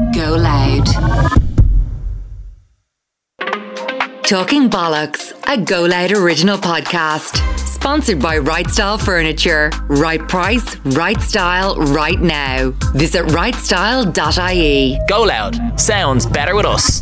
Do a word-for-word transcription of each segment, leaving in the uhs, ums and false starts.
Go Loud. Talking Bollocks, a Go Loud original podcast. Sponsored by Right Style Furniture. Right price, right style, right now. Visit right style dot I E. Go Loud. Sounds better with us.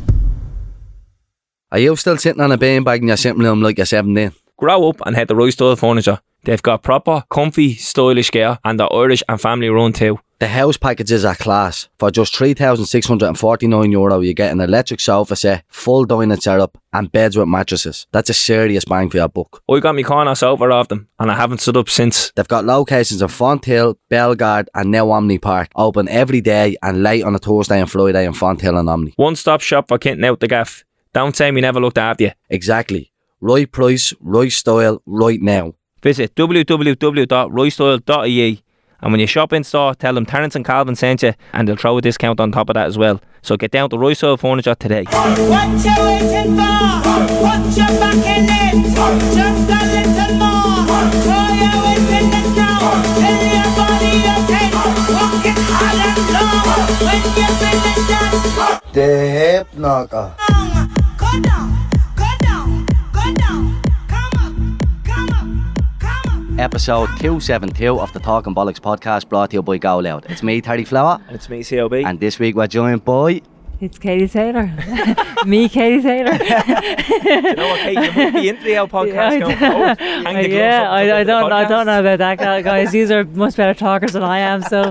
Are you still sitting on a beanbag in your sitting room like you're seventeen? Grow up and head to Right Style Furniture. They've got proper, comfy, stylish gear and they're Irish and family run too. The house packages are class. For just three thousand six hundred forty-nine euro, you get an electric sofa set, full dining setup and beds with mattresses. That's a serious bang for your buck. I got my corner sofa off them and I haven't stood up since. They've got locations in Fonthill, Bellegarde and now Omni Park. Open every day and late on a Thursday and Friday in Fonthill and Omni. One stop shop for kitting out the gaff. Don't say me never looked after you. Exactly. Right price, right style, right now. Visit w w w dot right style dot I E and when you shop in store, tell them Terence and Calvin sent you and they'll throw a discount on top of that as well. So get down to Right Style Furniture today. What you waiting for? Put your back in it. Just a little more. Throw your weight in the snow. Tell your body okay. Walk it hard and low. When you finish that, The hip knocker. go down, go down, go down. Come up, come up, come up. Episode two seventy-two of the Talking Bollocks podcast, brought to you by Go Loud. It's me, Terry Flower. And it's me, C O B. And this week we're joined by... It's Katie Taylor. Me, Katie Taylor. You know what, Kate? You must be into the old podcast Yeah, going I forward. Hang the gloves yeah, up I, to I the don't, I podcast. don't know about that, guys. These are much better talkers than I am. So,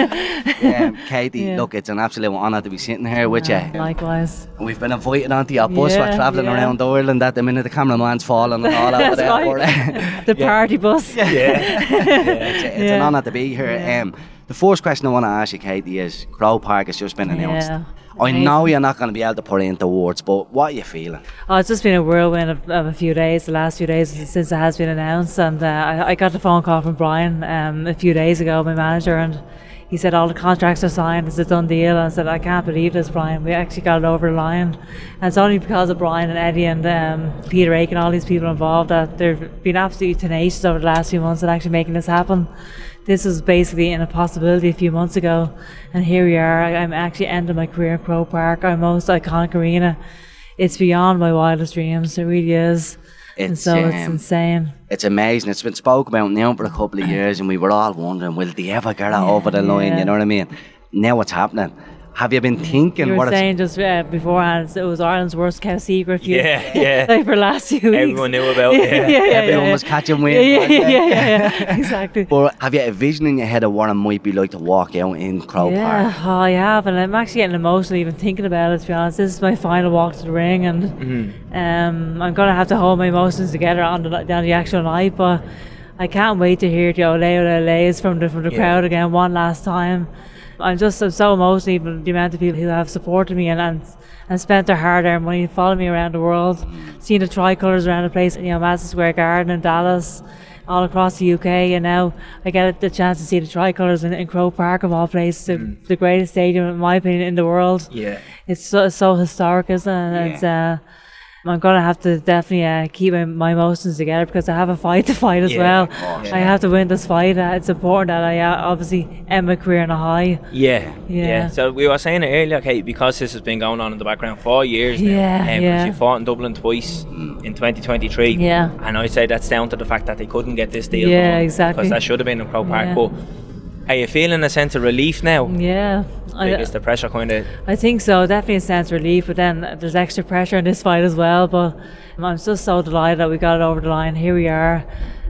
um, Katie, Yeah. look, it's an absolute honour to be sitting here with you. likewise. We've been invited onto your bus. Yeah, We're travelling yeah. around Ireland at the minute. The cameraman's falling and all over That's there. right. The party bus. Yeah. It's, a- it's an Yeah. honour to be here. Yeah. Um, the first question I want to ask you, Katie, is Crow Park has just been announced. Yeah. I know Amazing. you're not going to be able to put it into words, but what are you feeling? Oh, it's just been a whirlwind of, of a few days, the last few days since it has been announced. And uh, I, I got the phone call from Brian um, a few days ago, my manager, and he said all the contracts are signed, it's a done deal. And I said, I can't believe this, Brian. We actually got it over the line. And it's only because of Brian and Eddie and um, Peter Aiken, all these people involved, that they've been absolutely tenacious over the last few months at actually making this happen. This was basically an impossibility a few months ago, and here we are. I- I'm actually ending my career in Crow Park, our most iconic arena. It's beyond my wildest dreams, it really is. and It's, so it's um, insane. It's amazing. It's been spoken about now for a couple of years, and we were all wondering, will they ever get it over the line? yeah. You know what I mean? Now it's happening. Have you been thinking You what were it's... saying just uh, beforehand, it was Ireland's worst kept secret. You, Yeah, yeah. like for the last few weeks. Everyone knew about it. yeah, yeah, yeah, Everyone yeah. was catching wind. Yeah, yeah, weren't they? yeah, yeah, yeah, exactly. But have you a vision in your head of what it might be like to walk out in Crow Yeah, Park? oh, I have, and I'm actually getting emotional even thinking about it, to be honest. This is my final walk to the ring, and Mm-hmm. um, I'm going to have to hold my emotions together on the, down the actual night, but I can't wait to hear the ole ole ole's from the, from the Yeah. crowd again one last time. I'm just I'm so emotional, even the amount of people who have supported me and, and, and spent their hard-earned money, following me around the world, seeing the tricolours around the place, you know, Madison Square Garden in Dallas, all across the U K, and now I get the chance to see the tricolours in, in Crow Park of all places, the, the greatest stadium in my opinion in the world. Yeah. It's so, so historic, isn't it? And Yeah. It's, uh, I'm going to have to definitely uh, keep my, my emotions together because I have a fight to fight as Yeah, well. of course. I have to win this fight. Uh, it's important that I uh, obviously end my career on a high. Yeah, Yeah. yeah. So we were saying it earlier, Kate, because this has been going on in the background for years now. Yeah, um, 'cause yeah. you fought in Dublin twice in twenty twenty-three. Yeah. And I say that's down to the fact that they couldn't get this deal. Yeah, done, exactly. Because that should have been in Crow Park. Yeah. But are you feeling a sense of relief now? Yeah. Like, I, is the pressure kind of... I think so. Definitely a sense of relief, but then there's extra pressure in this fight as well. But I'm just so delighted that we got it over the line. Here we are.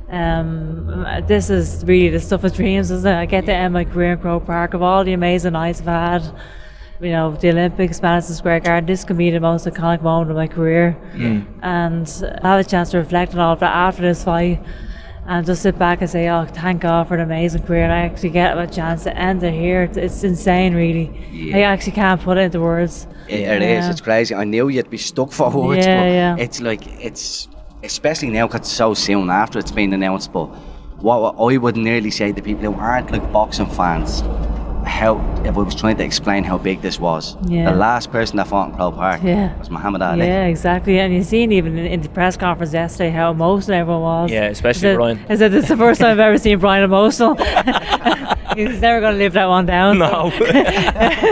Um, this is really the stuff of dreams, isn't it? I get to end my career in Crow Park. Of all the amazing nights I've had, you know, the Olympics, Madison Square Garden, this can be the most iconic moment of my career. Mm. And I have a chance to reflect on all of that after this fight and just sit back and say, oh, thank God for an amazing career. And I actually get a chance to end it here. It's, it's insane, really. Yeah. I actually can't put it into words. It, it is. Yeah. It's crazy. I knew you'd be stuck for words, Yeah, but yeah. it's like, it's, especially now because it's so soon after it's been announced, but what, what I would nearly say to people who aren't like boxing fans, how, if I was trying to explain how big this was, Yeah. the last person that fought in Crow Park Yeah. was Muhammad Ali. Yeah, exactly. And you seen even in, in the press conference yesterday how emotional everyone was. Yeah, especially I said, Brian. I said, it's the first time I've ever seen Brian emotional. He's never going to live that one down. No.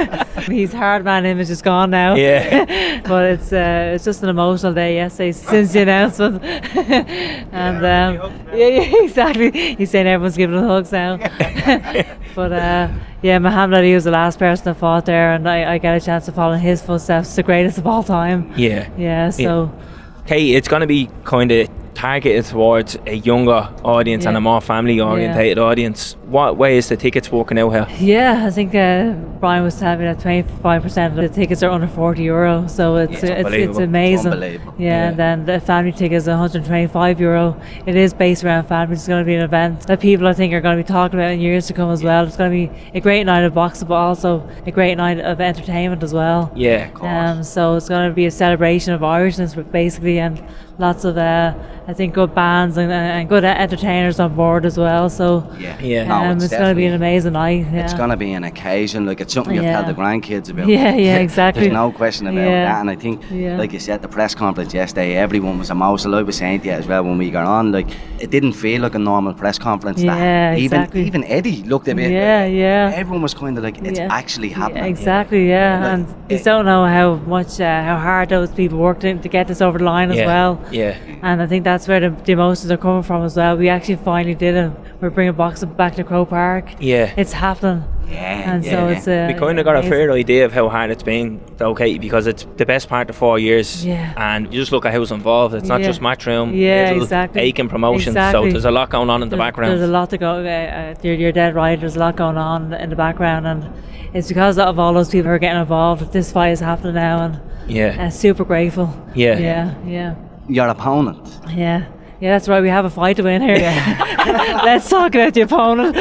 His hard man image is gone now. Yeah. But it's uh, it's just an emotional day yesterday since the announcement. And um, yeah, yeah, exactly. He's saying everyone's giving him hugs now. But uh, yeah, Muhammad Ali was the last person that fought there, and I, I get a chance to follow in his footsteps, the greatest of all time. Yeah. Yeah, so. Okay, it's going to be kind of targeted towards a younger audience Yeah. and a more family orientated audience. What way is the tickets working out here? Yeah, I think uh, Brian was telling me that twenty-five percent of the tickets are under forty euro, so it's Yeah, it's it's, it's, unbelievable. amazing. It's unbelievable. Yeah, Yeah. and then the family ticket is one hundred twenty-five euro. It is based around families. It's going to be an event that people I think are going to be talking about in years to come as well. It's going to be a great night of boxing, but also a great night of entertainment as well. Yeah. Um, so it's going to be a celebration of Irishness basically, and lots of uh, I think good bands and, and good entertainers on board as well. So Yeah. Yeah. No, um, it's, it's going to be an definitely- amazing night. Yeah. It's going to be an occasion. Like, it's something you'll Yeah. tell the grandkids about. Yeah, yeah, exactly. There's no question about Yeah. that. And I think, Yeah. like you said, the press conference yesterday, everyone was emotional. I was saying to you as well when we got on, like, it didn't feel like a normal press conference. Yeah, that even, exactly. Even Eddie looked a bit. Yeah, yeah. Everyone was kind of like, it's Yeah. actually happening. Yeah, exactly, yeah. Like, and you it- don't know how much, uh, how hard those people worked in to get this over the line as Yeah. well. Yeah. And I think that's where the, the emotions are coming from as well. We actually finally did it. We're bringing boxing back to Croke Park. Yeah. It's happening. Yeah, And yeah, so yeah. it's uh, We kind of got a amazing. fair idea of how hard it's been, though, Katie, because it's the best part of four years. Yeah. And you just look at who's involved. It's not Yeah. just Matchroom. Yeah, Little exactly. Aiken Promotions. Exactly. So there's a lot going on in the There's- background. There's a lot to go. Uh, uh, you're, you're dead right. There's a lot going on in the background, and it's because of all those people who are getting involved that this fight is happening now, and yeah. uh, super grateful. Yeah. Yeah, yeah, Your opponent. yeah. Yeah, that's right. We have a fight to win here. Let's talk about the opponent.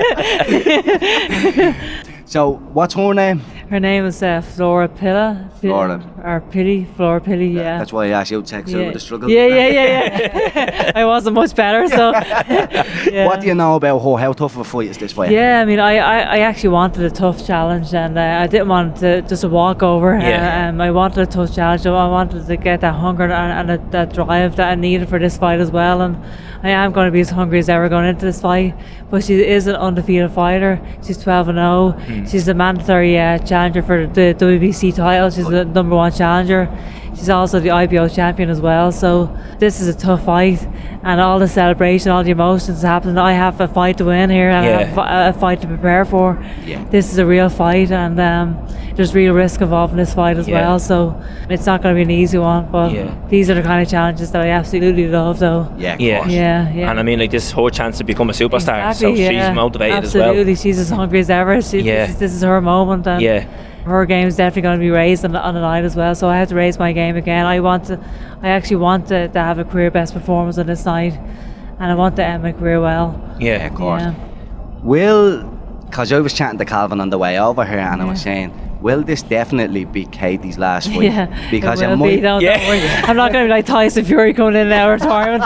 So, what's her name? Her name is uh, Flora Pilla. Flora. Or Pilly. Flora Pilly, yeah. That's why I asked you to text her yeah. with the struggle. yeah, yeah, yeah, yeah. I wasn't much better, so. yeah. What do you know about her? How tough of a fight is this for you? Yeah, I mean, I, I, I actually wanted a tough challenge, and uh, I didn't want to just a walkover. Yeah. Uh, um, I wanted a tough challenge. I wanted to get that hunger and, and that, that drive that I needed for this fight as well. And I am going to be as hungry as ever going into this fight. But she is an undefeated fighter. She's twelve and oh. She's the mandatory uh, challenger for the W B C title. She's the number one challenger. She's also the I B O champion as well. So this is a tough fight, and all the celebration, all the emotions happening. I have a fight to win here, and I have Yeah. a fight to prepare for. Yeah. This is a real fight, and um, there's real risk involved in this fight as Yeah. well. So it's not going to be an easy one, but Yeah. these are the kind of challenges that I absolutely love, though. Yeah, of Yeah. course. Yeah, yeah. And I mean, like, this is her chance to become a superstar. so Exactly, yeah. she's motivated Absolutely. as well. She's as hungry as ever. She, Yeah. this, is, this is her moment, and Yeah. her game is definitely going to be raised on the, on the night as well. So I have to raise my game again. I want to, I actually want to, to have a career best performance on this night, and I want to end my career well. Yeah, Yeah. of course. Yeah. Will, because I was chatting to Calvin on the way over here, and I was Yeah. saying, will this definitely be Katie's last fight? Yeah, Because it it will might. be. Don't, Yeah. don't worry. I'm not going to be like Tyson Fury coming in now retirement.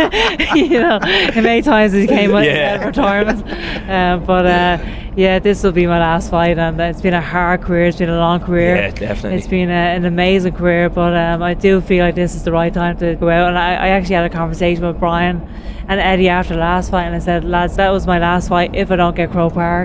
you know, how many times he came in Yeah. out of retirement. Uh, but uh, yeah, this will be my last fight, and it's been a hard career. It's been a long career. Yeah, definitely. It's been a, an amazing career, but um, I do feel like this is the right time to go out. And I, I actually had a conversation with Brian and Eddie after the last fight, and I said, lads, that was my last fight if I don't get Croke Park.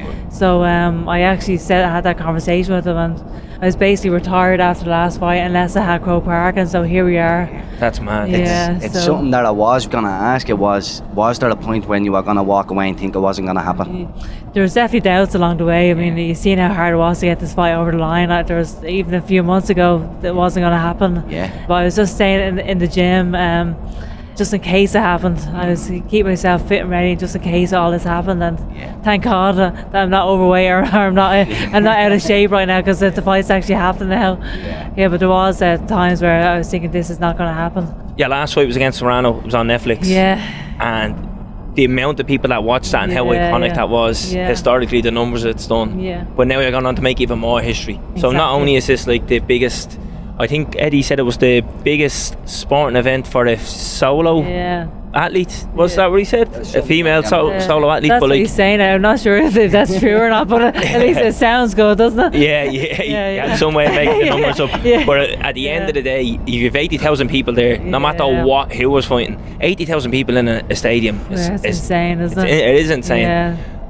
So um, I actually said I had that conversation with him, and I was basically retired after the last fight unless I had Croke Park, and so here we are. That's mad. Yeah. It's so- something that I was going to ask you was, was there a point when you were going to walk away and think it wasn't going to happen? There was definitely doubts along the way. I mean, you've seen how hard it was to get this fight over the line. Uh, There was even a few months ago that wasn't going to happen. Yeah. But I was just staying in, in the gym, um, just in case it happened. I was keep myself fit and ready just in case all this happened. And Yeah. thank God uh, that I'm not overweight or I'm not I'm not out of shape right now because the fight's actually happening now. Yeah. Yeah, but there was uh, times where I was thinking this is not going to happen. Yeah, last fight was against Serrano. It was on Netflix. Yeah. And the amount of people that watched that and how Yeah, iconic yeah. that was, Yeah. historically, the numbers it's done. Yeah. But now you're going on to make even more history. So not Exactly. only is this like the biggest, I think Eddie said it was the biggest sporting event for a solo Yeah. athlete. Was Yeah. that what he said? A female so, Yeah. solo athlete. That's but what like, he's saying. I'm not sure if, if that's true or not, but at least it sounds good, doesn't it? yeah, yeah, Yeah, yeah. yeah. Some way of making the numbers up. Yeah. But at the end Yeah. of the day, you have eighty thousand people there, no matter Yeah. what, who was fighting. eighty thousand people in a, a stadium. Is, Yeah, it's is- insane, isn't it's- it? It is insane. Yeah.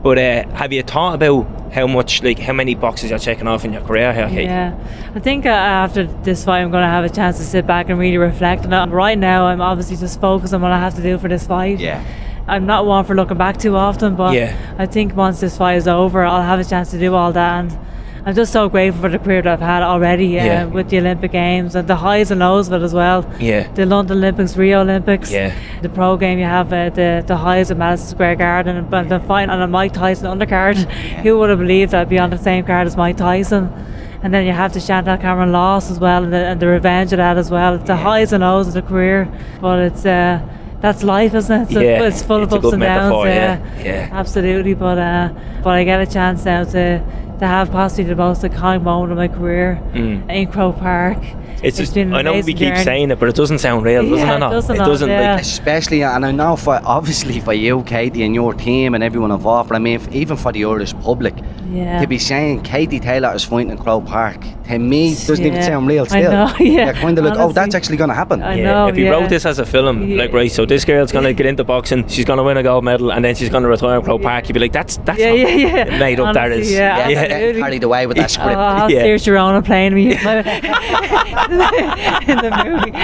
But uh, have you thought about how much, like, how many boxes you're checking off in your career here, Kate? Yeah, I think uh, after this fight, I'm going to have a chance to sit back and really reflect on it. Right now, I'm obviously just focused on what I have to do for this fight. Yeah. I'm not one for looking back too often, but Yeah. I think once this fight is over, I'll have a chance to do all that. And I'm just so grateful for the career that I've had already uh, Yeah. with the Olympic Games and the highs and lows of it as well. Yeah. The London Olympics, Rio Olympics, Yeah. the pro game, you have uh, the the highs at Madison Square Garden, and, and the fight on a Mike Tyson undercard. Who would have believed I'd be on the same card as Mike Tyson? And then you have the Chantal Cameron loss as well, and the, and the revenge of that as well. It's the highs and lows of the career, but it's uh, that's life, isn't it? It's, Yeah, it's full it's of a ups good and downs. metaphor, yeah, uh, yeah. Absolutely, but uh, but I get a chance now to to have possibly the most iconic moment of my career in Croke Park. Mm. It's, just, been an I know we amazing keep journey. saying it, but it doesn't sound real, doesn't Yeah, it? it Not? doesn't It not, doesn't, yeah. like, Especially, and I know for obviously for you, Katie, and your team and everyone involved, but I mean, if, even for the Irish public, Yeah. to be saying Katie Taylor is fighting in Croke Park, to me, doesn't even Yeah. sound real I still. know, yeah, You're kind of like, oh, honestly. that's actually going to happen. I yeah, know, if you yeah. wrote this as a film, Yeah. like, right, so this girl's gonna get into boxing, she's gonna win a gold medal, and then she's gonna retire in Croke Park, you'd be like, that's that's Yeah, how yeah, yeah. made up that Honestly, is. yeah, Yeah, absolutely. carried away with that script. Oh, I'll Yeah. Saoirse Ronan playing me in the, in the movie.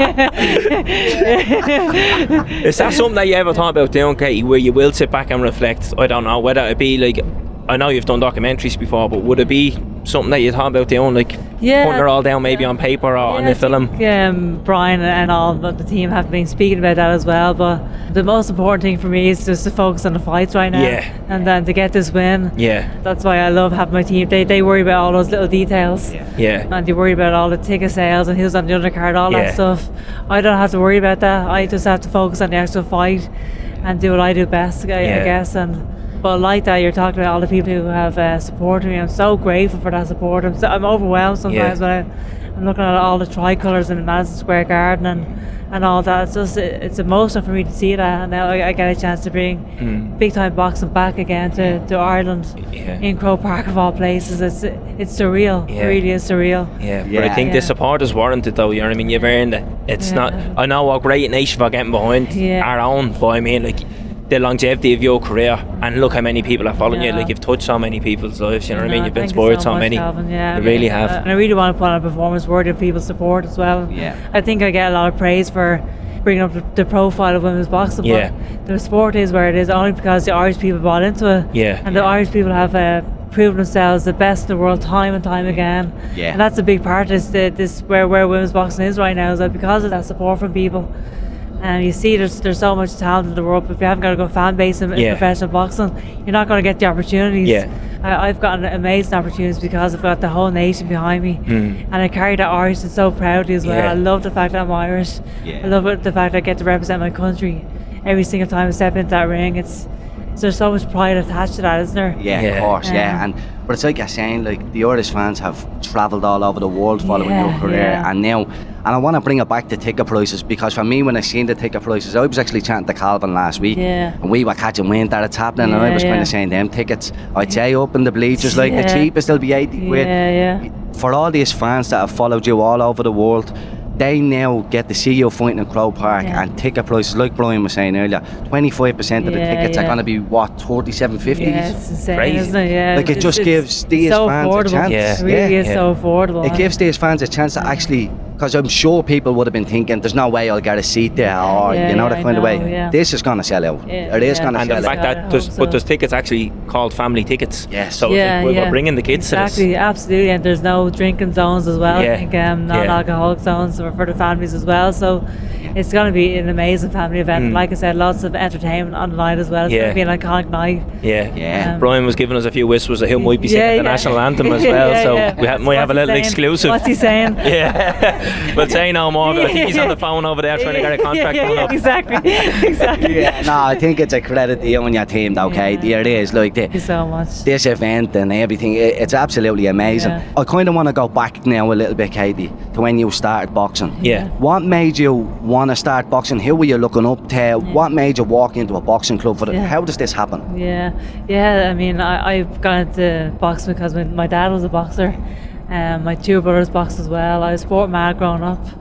Is that something that you ever thought about doing, Katie, where you will sit back and reflect? I don't know, whether it be like, I know you've done documentaries before, but would it be something that you thought about doing, like Yeah. putting it all down maybe on paper or on Yeah, the film? I think, um, Brian and all of the team have been speaking about that as well, but the most important thing for me is just to focus on the fights right now, Yeah. and then to get this win. Yeah, That's why I love having my team. They, they worry about all those little details. yeah, And they worry about all the ticket sales and who's on the undercard, all Yeah. that stuff. I don't have to worry about that. I just have to focus on the actual fight and do what I do best, I, Yeah. I guess. And but like that, you're talking about all the people who have uh, supported me. I'm so grateful for that support. I'm, so, I'm overwhelmed sometimes Yeah. when I, I'm looking at all the tricolours in Madison Square Garden and, and all that. It's just it, it's emotional for me to see that. And now I, I get a chance to bring Mm. big time boxing back again to, to Ireland Yeah. in Croke Park of all places. It's it's surreal. Yeah. It really is surreal. yeah. But Yeah. I think Yeah. the support is warranted, though. You know what I mean? You've earned it. It's Yeah. not. I know what great nation for getting behind Yeah. our own, but I mean, like, the longevity of your career, and look how many people are following you. Yeah. Like, you've touched so many people's lives. You know what I mean? No, You've thank inspired you so, much, many. Calvin. Yeah, You I really mean, have. uh, and I really want to put on a performance worthy of people's support as well. Yeah. I think I get a lot of praise for bringing up the, the profile of women's boxing. Yeah. But the sport is where it is only because the Irish people bought into it. Yeah. And the Irish people have uh, proven themselves the best in the world time and time again. Yeah. And that's a big part of this, the, this where where women's boxing is right now, is that because of that support from people. And you see there's there's so much talent in the world, but if you haven't got a good fan base in, in Yeah. professional boxing, you're not going to get the opportunities. Yeah. I, I've gotten amazing opportunities because I've got the whole nation behind me, Mm. and I carry that Irish so proudly as well. Yeah. I love the fact that I'm Irish. Yeah. I love it, the fact that I get to represent my country every single time I step into that ring. It's there's so much pride attached to that, isn't there? Yeah, Yeah. of course, yeah. Yeah. And but it's like you're saying, like the Irish fans have travelled all over the world following Yeah, your career, yeah. and now, and I want to bring it back to ticket prices, because for me, when I seen the ticket prices, I was actually chatting to Calvin last week, Yeah. and we were catching wind that it's happening, and I Yeah, was kind yeah. of saying them tickets, I'd say up in the bleachers, like the Yeah. cheapest will be eighty quid. Yeah, yeah. For all these fans that have followed you all over the world, they now get to see you fighting in Croke Park, Yeah. and ticket prices, like Brian was saying earlier, twenty-five percent of the Yeah, tickets are yeah. going to be, what, thirty-seven fifty? Yeah, it's insane, Crazy. isn't it? Yeah. Like, it It's- just it's gives these so fans a affordable. chance. Yeah. It really Yeah. is Yeah. so affordable. It gives these fans a chance to actually, because I'm sure people would have been thinking, there's no way I'll get a seat there, or, Yeah, you know, yeah, that I kind of know, way. yeah. This is going to sell out. Yeah, It is yeah. going to And sell the out. fact I that hope there's, so. but there's tickets actually called family tickets. Yes. So yeah, it's like, we're, yeah. we're bringing the kids exactly, to this. absolutely, and there's no drinking zones as well. Yeah, I think um, yeah. non-alcoholic zones for for the families as well. So it's going to be an amazing family event. Mm. Like I said, lots of entertainment on the night as well. It's Yeah. going to be an iconic night. Yeah. Yeah. Um, Brian was giving us a few whispers that he might be singing Yeah, the yeah. national anthem as well, Yeah, so yeah. we ha- might have a What's he little saying? exclusive. What's he saying? Yeah, we'll say no more, but I think he's on the phone over there trying to get a contract yeah, coming yeah, up. exactly, exactly. Yeah, no, I think it's a credit to you and your team, though, Kate. Yeah. It is. Like, the, Thank you so much. this event and everything, it, it's absolutely amazing. Yeah. I kind of want to go back now a little bit, Katie, to when you started boxing. Yeah. What made you want to start boxing? Who were you looking up to? What made you walk into a boxing club? For the, Yeah. How does this happen? Yeah, yeah. I mean, I, I got into boxing because my, my dad was a boxer. Um, my two brothers boxed as well. I was sport mad growing up,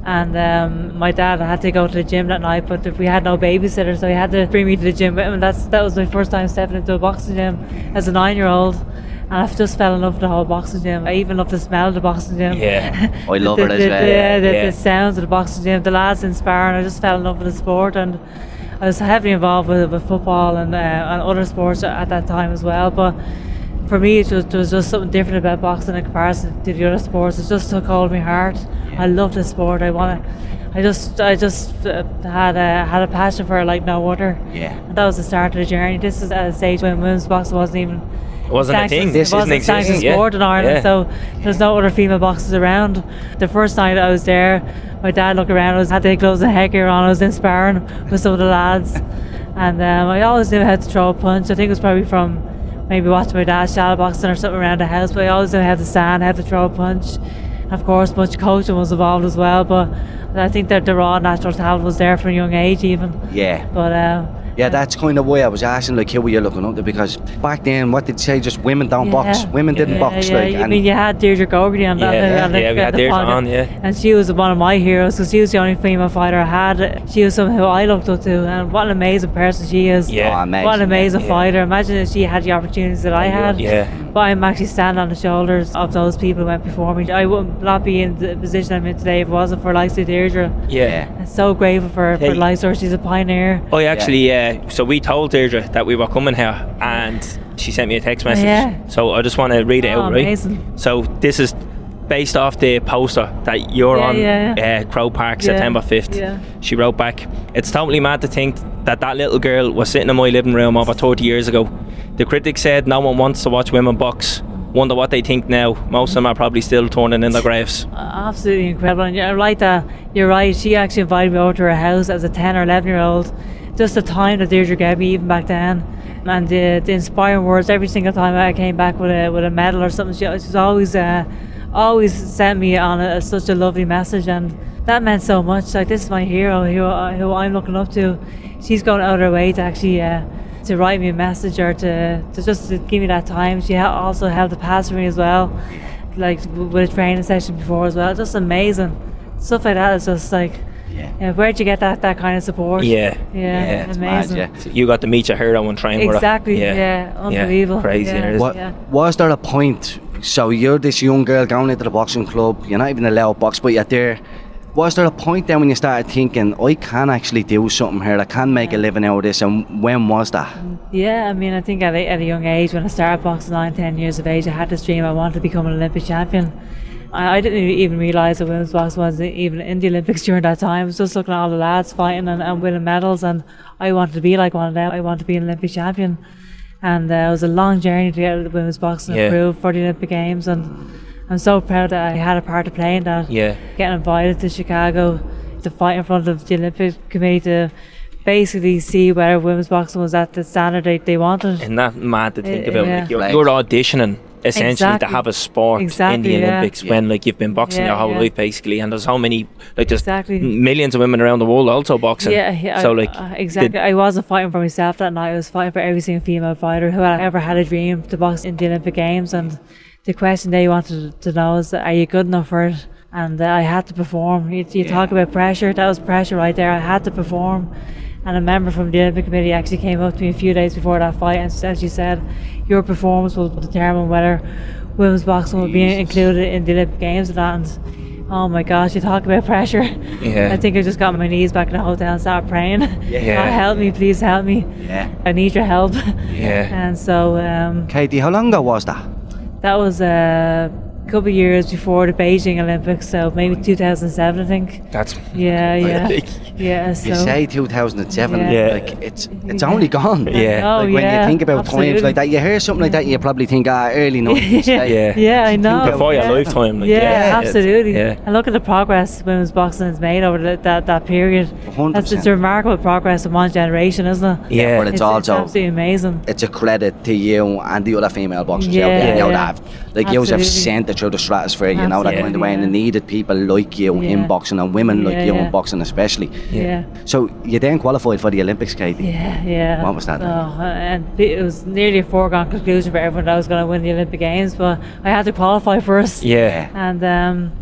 And um, my dad had to go to the gym that night, but we had no babysitter, so he had to bring me to the gym with him. And that's that was my first time stepping into a boxing gym as a nine-year-old. And I just fell in love with the whole boxing gym. I even love the smell of the boxing gym. Yeah. I love the, it as the, well. The, yeah. the, Yeah. the sounds of the boxing gym, the lads inspiring. I just fell in love with the sport, and I was heavily involved with, with football and, uh, and other sports at that time as well. But for me, it was, there was just something different about boxing in comparison to the other sports. It just took hold of my heart. Yeah. I love this sport. I want to. I just, I just uh, had a had a passion for it like no other. Yeah. And that was the start of the journey. This is at a stage when women's boxing wasn't even. It wasn't a sanctioned- thing. It This wasn't isn't sanctioned existing. sport Yeah. in Ireland, Yeah. so there's no other female boxers around. The first night I was there, my dad looked around. I was had the gloves and headgear on. I was in sparring with some of the lads, and um, I always knew how to throw a punch. I think it was probably from maybe watching my dad shadow boxing or something around the house. But I always knew how to stand, how to throw a punch. And of course, much coaching was involved as well. But I think that the raw natural talent was there from a young age, even. Yeah. But. Uh, Yeah, that's kind of why I was asking, like, who were you looking up to? Because back then, what did you say? Just women don't box. Women didn't yeah, box, yeah. like. I and mean, you had Deirdre Gogarty on Yeah, that. yeah, on the- yeah, we on had the Deirdre podcast. on, yeah. And she was one of my heroes because she was the only female fighter I had. She was someone who I looked up to, and what an amazing person she is. Yeah. Oh, amazing. What an amazing Yeah. fighter. Imagine if she had the opportunities that I had. Yeah. But I'm actually standing on the shoulders of those people who went before me. I would not be in the position I'm in today if it wasn't for likes of Deirdre. Yeah. I'm so grateful for, Hey. for likes of her. She's a pioneer. I actually, uh, so we told Deirdre that we were coming here, and she sent me a text message. Yeah. So I just want to read it Oh, out, right? amazing. So this is based off the poster that you're Yeah, on, yeah, yeah. Uh, Crow Park, Yeah, September fifth. yeah. She wrote back, "It's totally mad to think that that little girl was sitting in my living room over thirty years ago. The critics said no one wants to watch women box. Wonder what they think now. Most of them are probably still turning in their graves." Absolutely incredible. And you're right that you're right. She actually invited me over to her house as a ten or eleven year old. Just the time that Deirdre gave me, even back then, and the, the inspiring words every single time I came back with a with a medal or something. She, she's always uh, always sent me on a, such a lovely message, and that meant so much. Like, this is my hero, who who I'm looking up to. She's going out of her way to actually. Uh, to write me a message or to, to just to give me that time. She ha- also held the pass for me as well, like w- with a training session before as well. Just amazing stuff like that. Is just like, Yeah. yeah, where'd you get that that kind of support? Yeah. yeah, Yeah, it's mad, amazing. yeah. So you got to meet your hero and train with her. Exactly. Yeah, unbelievable. Crazy. Yeah. it is. What, Yeah. Was there a point? So you're this young girl going into the boxing club. You're not even allowed to box, but you're there. Was there a point then when you started thinking, I can actually do something here? I can make a living out of this? And when was that? Yeah, I mean, I think at a, at a young age, when I started boxing, nine, ten years of age, I had this dream. I wanted to become an Olympic champion. I, I didn't even realise that women's boxing was even in the Olympics during that time. I was just looking at all the lads fighting and, and winning medals, and I wanted to be like one of them. I wanted to be an Olympic champion. And uh, it was a long journey to get women's boxing Yeah. approved for the Olympic Games, and I'm so proud that I had a part to play in that. Yeah. Getting invited to Chicago to fight in front of the Olympic Committee to basically see whether women's boxing was at the standard they, they wanted. And that mad to think Uh, about. yeah. Like you're, Right. you're auditioning essentially Exactly. to have a sport in Exactly, the yeah. Olympics Yeah. when like you've been boxing Yeah, your whole yeah. life basically, and there's how many like there's Exactly. millions of women around the world also boxing. Yeah, yeah. So I- like uh, exactly. the- I wasn't fighting for myself that night. I was fighting for every single female fighter who had ever had a dream to box in the Olympic Games. And the question they wanted to know is, are you good enough for it? And uh, I had to perform. You, you talk about pressure. That was pressure right there. I had to perform. And a member from the Olympic Committee actually came up to me a few days before that fight, and as you said, your performance will determine whether women's boxing will be included in the Olympic Games and that. And oh my gosh, you talk about pressure. Yeah. I think I just got my knees back in the hotel and started praying. Yeah. God, help me, please help me. Yeah. I need your help. Yeah. And so um, Katie, how long ago was that? that was a couple of years before the Beijing Olympics, so maybe two thousand seven, I think. that's Yeah, yeah, Like, yeah. So You say two thousand seven, Yeah. Yeah. like it's it's only gone. Yeah. Oh, Like when yeah, you think about times absolutely. like that, you hear something like that, you probably think, ah, early nineties. Yeah. like, Yeah. Yeah, I know. before yeah. your lifetime. Like, yeah, yeah, absolutely. Yeah. And look at the progress women's boxing has made over the, that that period. one hundred That's it's percent. a remarkable progress in one generation, isn't it? Yeah. But it's, It's, it's also absolutely amazing. it's a credit to you and the other female boxers Yeah, out there. You know, yeah. that have, like you have Absolutely. sent it through the stratosphere. You know, that Absolutely, kind of way, and yeah. it needed people like you in Yeah. boxing and women like Yeah, you yeah. in boxing, especially. Yeah. So you then qualified for the Olympics, Katie. Yeah, yeah. What was that then? Oh, and it was nearly a foregone conclusion for everyone that I was going to win the Olympic Games, but I had to qualify first. Yeah. And um,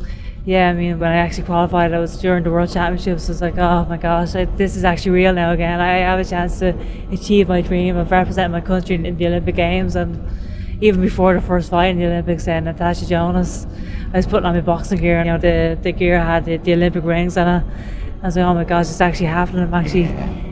yeah, I mean, when I actually qualified, I was during the World Championships. I was like, oh my gosh, I, this is actually real now again. I have a chance to achieve my dream of representing my country in, in the Olympic Games. And even before the first fight in the Olympics, uh, Natasha Jonas, I was putting on my boxing gear, and you know, the, the gear had the, the Olympic rings on it. I was like, oh my gosh, it's actually happening. I'm actually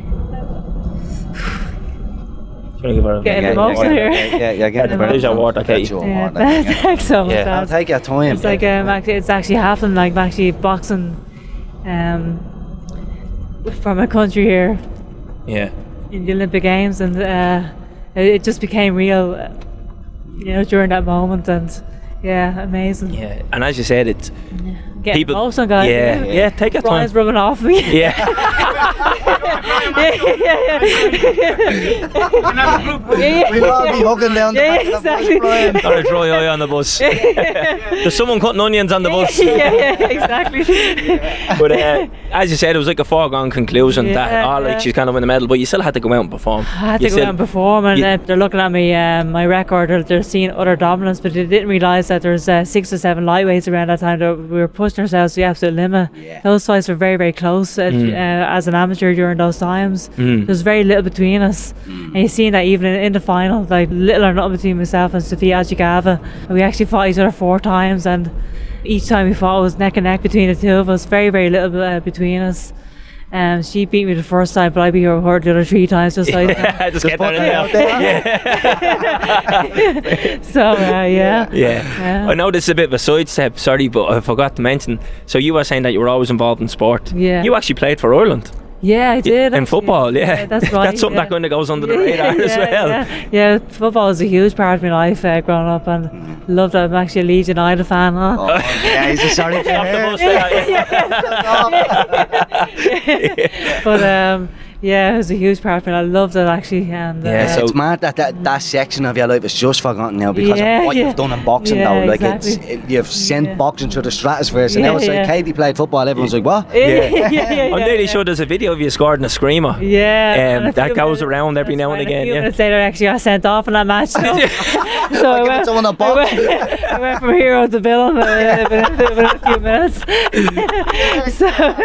getting yeah, emotional yeah, here. Yeah, yeah, yeah, get There's your water, Katie. Get your Yeah, water, yeah. thanks so much. Yeah. Dad. I'll take your time. It's like um, actually, it's actually happened. Like I'm actually boxing um, for my country here Yeah. in the Olympic Games, and uh, it, it just became real, uh, you know, during that moment. And yeah, amazing. Yeah. And as you said, it's Getting people. emotional, guys. Yeah, yeah. Take your time. Brian's rubbing off me. Yeah. yeah, yeah, yeah. We'll all be hugging down the Yeah, back of the exactly. bus, Brian. Not a dry eye on the bus. There's someone cutting onions on the bus. yeah, yeah, exactly. But uh, as you said, it was like a foregone conclusion Yeah, that oh, like yeah. she's gonna win the medal, but you still had to go out and perform. I had You to go still- out and perform, and you- uh, they're looking at me, um, my record, they're, they're seeing other dominance, but they didn't realise that there's uh, six or seven lightweights around that time that we were pushing ourselves to the absolute limit. Yeah. Those fights were very, very close uh, Mm. uh, as an amateur during those times. Mm. There's very little between us, and you see that even in, in the final, like little or nothing between myself and Sofia Ajigava. We actually fought each other four times, and each time we fought was neck and neck between the two of us. Very, very little uh, between us. Um, she beat me the first time, but I beat her the other three times, just like that. just, get put that in it out there. So uh, yeah. Yeah. Yeah. I know this is a bit of a sidestep, sorry, but I forgot to mention. So you were saying that you were always involved in sport. Yeah. You actually played for Ireland. Yeah, I did. In actually. football, yeah. that's right. That's something yeah. that kind of goes under the Yeah, radar as yeah, well. Yeah. yeah, football is a huge part of my life uh, growing up, and loved it. I'm actually a Leeds United fan. Huh? Oh, yeah, he's a sorry Off the player. bus there. But um, yeah, it was a huge part of me. I loved it actually, and Yeah, uh, so- It's mad that, that that section of your life is just forgotten now because Yeah, of what yeah. you've done in boxing Yeah, though. Like exactly. it's it, you've sent Yeah. boxing to the stratosphere. So Yeah, now it's like yeah. Katie played football. Everyone's like, what? yeah, yeah, yeah, yeah, I'm nearly yeah. sure there's a video of you scoring a screamer. Yeah, Um, and a that few goes minutes- around every that's now and right, again, A few yeah. minutes later, I actually got sent off in that match. So, so I, Like, went, someone a I, box. went, I went from hero to villain uh, within, within a few minutes. so,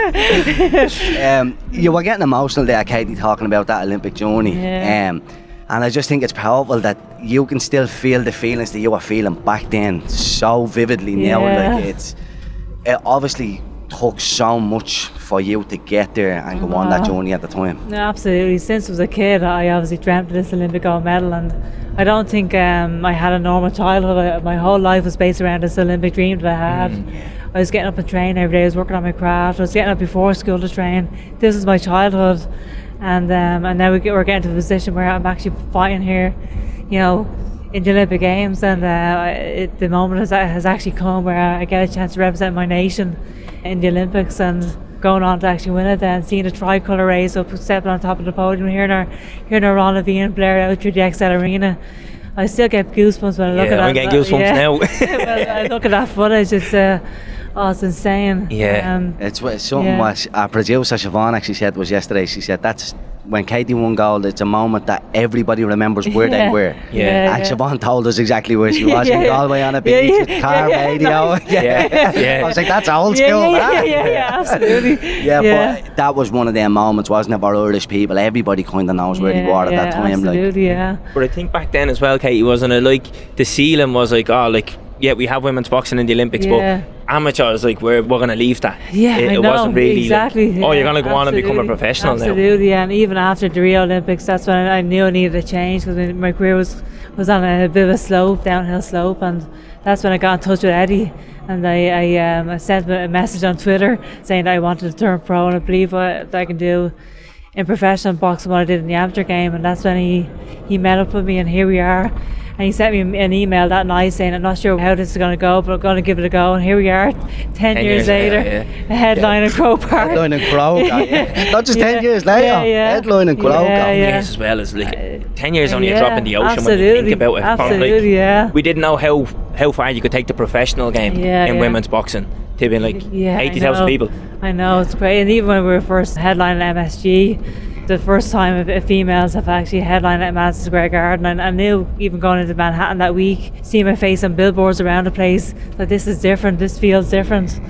Um, you were getting emotional there, Katie, talking about that Olympic journey. Yeah. Um, and I just think it's powerful that you can still feel the feelings that you were feeling back then so vividly now. Yeah. Like it's it obviously took so much for you to get there and go on that Uh-huh. journey at the time. no, absolutely. Since I was a kid, I obviously dreamt of this Olympic gold medal, and I don't think um, I had a normal childhood. I, my whole life was based around this Olympic dream that I had. I was getting up and training every day. I was working on my craft. I was getting up before school to train. This is my childhood, and um, and now we get, we're getting to the position where I'm actually fighting here, you know, in the Olympic Games, and uh, it, the moment has, has actually come where I get a chance to represent my nation in the Olympics, and going on to actually win it, then seeing the tricolour raise up, stepping on top of the podium, hearing our hearing our Ron Levine blare out through the X L Arena. I still get goosebumps when I look Yeah, at I'm that. getting goosebumps yeah. now. When I look at that footage, it's uh, oh, it's insane. Yeah. Um, It's, it's something Yeah. what our producer Siobhan actually said was yesterday. She said that's when Katie won gold. It's a moment that everybody remembers where Yeah. they were. Yeah. And Siobhan told us exactly where she was Yeah, in yeah. Galway on a Yeah, beach yeah, with car yeah, yeah, radio. nice. Yeah, yeah. I was like, that's old yeah, school, yeah, man. yeah, yeah, yeah, absolutely. Yeah, yeah. but that was one of them moments, wasn't it, for Irish people? Everybody kind of knows where they Yeah, were at yeah, that time. Like, absolutely, yeah. But I think back then as well, Katie, wasn't it like the ceiling was like, oh, like, yeah, we have women's boxing in the Olympics, Yeah. but amateurs, like, we're, we're going to leave that. Yeah, it, I it know, wasn't really exactly. like, oh, yeah, you're going to go on and become a absolutely, professional absolutely, and even after the Rio Olympics, that's when I knew I needed a change, because my career was, was on a bit of a slope, downhill slope, and that's when I got in touch with Eddie, and I, I, um, I sent him a message on Twitter saying that I wanted to turn pro, and I believe what I can do in professional boxing what I did in the amateur game, and that's when he, he met up with me, and here we are. And he sent me an email that night saying, I'm not sure how this is going to go, but I'm going to give it a go. And here we are, ten, Ten years, years later, later, a headline in Croke Park. headline in Croke. yeah. Not just ten Yeah, years later, yeah, yeah. headline in Croke. Yeah, ten yeah. years as well as like ten years only yeah, a drop in the ocean when you absolutely, think about it. absolutely, Like, yeah. we didn't know how how far you could take the professional game Yeah, in yeah. women's boxing to be like Yeah, I eighty thousand know. people. I know, it's great. And even when we were first headlining M S G, the first time a- females have actually headlined at Madison Square Garden, and I knew even going into Manhattan that week, seeing my face on billboards around the place, that this is different, this feels different.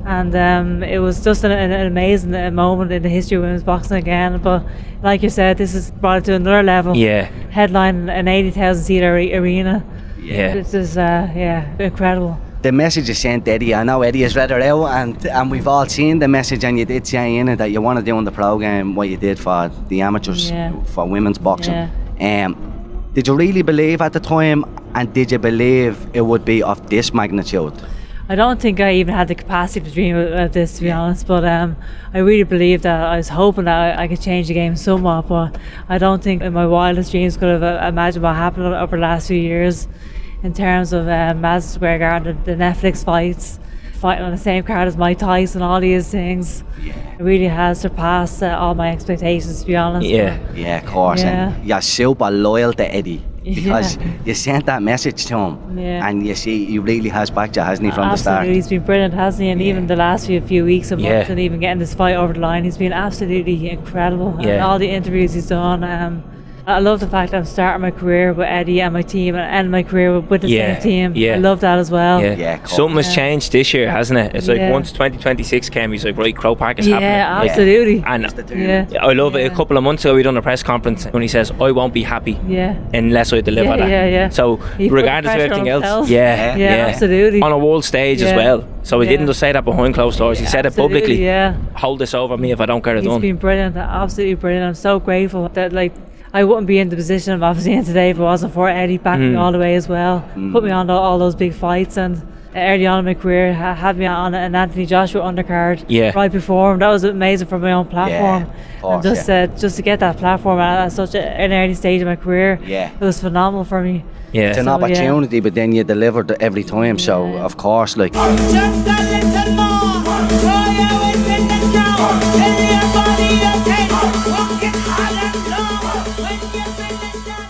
And um, it was just an, an amazing uh, moment in the history of women's boxing again. But like you said, this has brought it to another level. Yeah. Headline an eighty thousand seat are- arena. Yeah. This is uh, yeah incredible. The message is sent, Eddie. I know Eddie has read it out, and and we've all seen the message. And you did say in it that you want to do on the program what you did for the amateurs, Yeah. for women's boxing. Yeah. Um, did you really believe at the time, and did you believe it would be of this magnitude? I don't think I even had the capacity to dream of, of this, to be honest. But um, I really believed that. I was hoping that I, I could change the game somewhat, but I don't think in my wildest dreams could have uh, imagined what happened over the last few years in terms of uh, Madison Square Garden, the, the Netflix fights, fighting on the same card as Mike Tyson, all these things. Yeah. It really has surpassed uh, all my expectations, to be honest. Yeah. Yeah, of course. Yeah. And you're super loyal to Eddie because Yeah. you sent that message to him, Yeah. and you see he really has backed you, hasn't he, from the Absolutely, start? he's been brilliant, hasn't he? And Yeah. even the last few few weeks and months, Yeah. and even getting this fight over the line, he's been absolutely incredible. And Yeah. all the interviews he's done. Um, I love the fact that I'm starting my career with Eddie and my team, and ending my career with, with the Yeah. same team. Yeah. I love that as well. Yeah. Yeah, of course. Something has Yeah. changed this year, hasn't it? It's like Yeah. once twenty twenty-six came, he's like, right, Crow Park is Yeah, happening. absolutely. And It's the turn. Yeah. I love it. Yeah. A couple of months ago, we done a press conference when he says, I won't be happy Yeah. unless I deliver Yeah, that. yeah, yeah. So, He put regardless of pressure on everything else, himself. yeah, Yeah, yeah, absolutely. on a world stage as Yeah. well. So, he Yeah. didn't just say that behind closed doors, he said it Absolutely, publicly. Yeah. Hold this over me if I don't get it He's done. been brilliant, absolutely brilliant. I'm so grateful that, like, I wouldn't be in the position I'm obviously in today if it wasn't for Eddie backing me all the way as well. Put me on to all those big fights, and early on in my career ha- had me on an Anthony Joshua undercard Yeah. right before him. That was amazing for my own platform. of course, and just yeah. uh, just to get that platform at, at such a, an early stage of my career, Yeah. it was phenomenal for me. yeah. It's an So, yeah. opportunity, but then you delivered every time. So, Yeah. of course, like, Just a little more. Throw your weight in the ground. Tell your body okay. Walk it hard and low. When you finish that.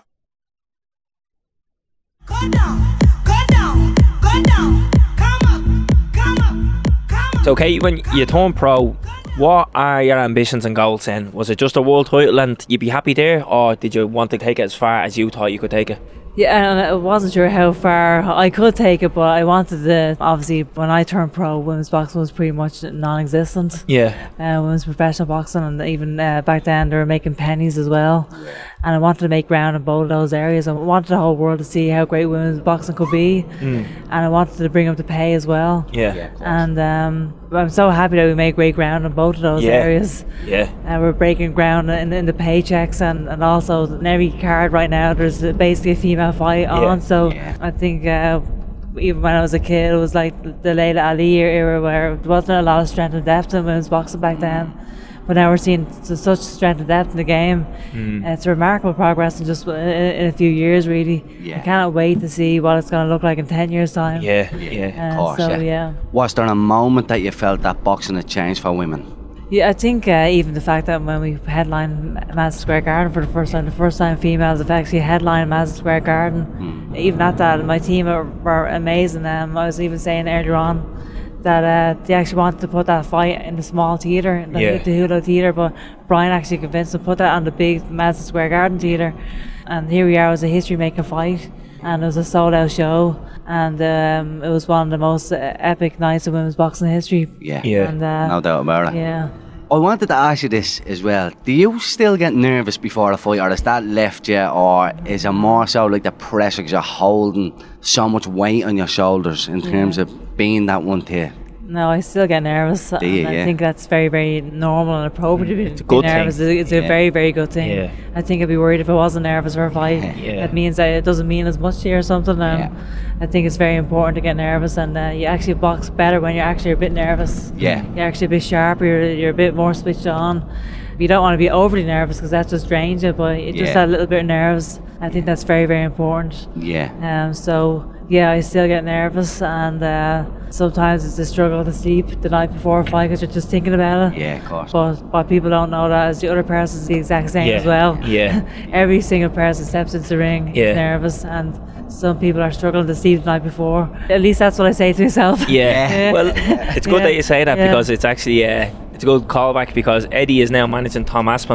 Go down, go down, go down. Come up, come up, come up. So, Kate, when you turn pro, what are your ambitions and goals then? Was it just a world title and you'd be happy there, or did you want to take it as far as you thought you could take it? Yeah, and I wasn't sure how far I could take it, but I wanted to. Obviously, when I turned pro, women's boxing was pretty much non-existent. Yeah. Uh, women's professional boxing, and even uh, back then they were making pennies as well. And I wanted to make ground in both of those areas. I wanted the whole world to see how great women's boxing could be, and I wanted to bring up the pay as well. Yeah. And um, I'm so happy that we made great ground in both of those Yeah. areas. Yeah. Uh, we're breaking ground in, in the paychecks, and, and also in every card right now there's basically a female fight on. So Yeah. I think uh, even when I was a kid, it was like the Layla Ali era where there wasn't a lot of strength and depth in women's boxing back then. But now we're seeing s- such strength and depth in the game. Mm. Uh, it's remarkable progress in just uh, in a few years, really. Yeah. I cannot wait to see what it's going to look like in ten years' time. Yeah. Yeah. Uh, course, so yeah. yeah. was there a moment that you felt that boxing had changed for women? Yeah, I think uh, even the fact that when we headlined Madison Square Garden for the first time, the first time females have actually headlined Madison Square Garden, even at that, my team were, were amazing. Um, I was even saying earlier on that uh, they actually wanted to put that fight in the small theatre, the, Yeah. the Hula Theatre, but Brian actually convinced them to put that on the big Madison Square Garden Theatre. And here we are, it was a history-making fight, and it was a sold-out show, and um, it was one of the most uh, epic nights of women's boxing history. Yeah. Yeah. And, uh, No doubt about it. yeah. I wanted to ask you this as well. Do you still get nervous before a fight, or has that left you, or is it more so like the pressure because you're holding so much weight on your shoulders in terms of being that one tier? No, I still get nervous. Do you? and I Yeah. think that's very, very normal and appropriate to be, It's a be good thing. nervous. It's a Yeah. very, very good thing. Yeah. I think I'd be worried if I wasn't nervous for a fight. Yeah. That means that it doesn't mean as much to you or something. Um, Yeah. I think it's very important to get nervous, and uh, you actually box better when you're actually a bit nervous. Yeah. You're actually a bit sharper, you're, you're a bit more switched on. You don't want to be overly nervous because that just drains you, but you just Yeah. have a little bit of nerves. I think that's very, very important. Yeah. Um, so yeah, I still get nervous, and uh, sometimes it's a struggle to sleep the night before a fight because you're just thinking about it. Yeah, of course. But what people don't know that is the other person's the exact same Yeah, as well. yeah. Every single person steps into the ring Yeah. is nervous, and some people are struggling to sleep the night before. At least that's what I say to myself. Yeah. Yeah. Well, it's good Yeah. that you say that Yeah. because it's actually uh, it's a good callback because Eddie is now managing Tom Aspinall